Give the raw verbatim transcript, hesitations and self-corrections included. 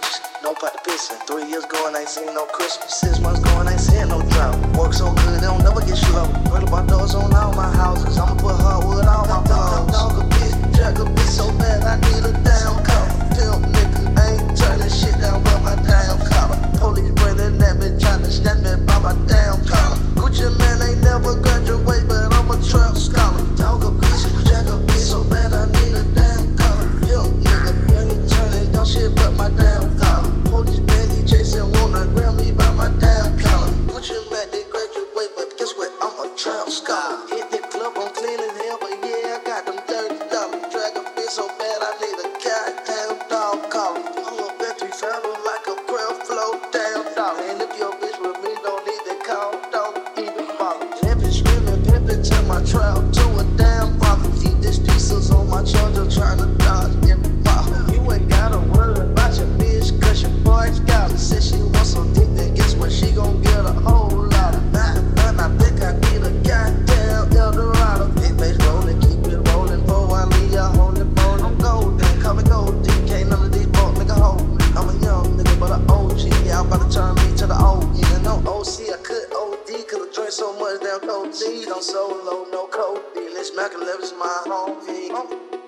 pictures, no pot to piss in. Three years going, I ain't seen no Christmas. Six months going, I ain't seen no drought. Work so good, they don't never get slow. Roll about doors on all my houses. I'ma put hardwood on my balls. Dog a bitch, jack a bitch so bad, I need a damn car. Pimp nigga, I ain't turning shit down but my damn collar. Police running at me, trying to snap me by my damn collar. Gucci man ain't never graduate, but I'm a trap scholar. Dog a bitch, jack a bitch so bad, I need a damn collar. Pimp nigga, I ain't turning down shit but my damn collar. Police barely chasing, wanna grab me by my damn collar. Gucci man, they graduate, but guess what? I'm a trap scholar. Hit the club, I'm clean as hell, but yeah, I got them thirty dollars. Drag a bitch so bad, I need a goddamn dog collar. I'm a battery travel like a prayer flow, damn dog. And if your bitch with me, don't need to call, don't even bother. Pimpin', screamin', pimpin', turn my trap to a damn bother. Keep these pieces on my charger, tryna dodge every bottle. You ain't gotta worry about your bitch, cause your boy's got her. Said she wants some dick, then guess what? She gon' get a whole lot of that. And I think I need a goddamn Eldorado. Big bass rollin', keep it rollin', pour one leave ya holdin', bowlin'. I'm golden, call me golden, can't none of these fuck nigga hold me. I'm a young nigga, but an O G. Yeah, I'm about to turn me to the O G. And no O C, I could O D, cause I drink so much damn codeine. I'm solo, no codeine. This Mac eleven's my home.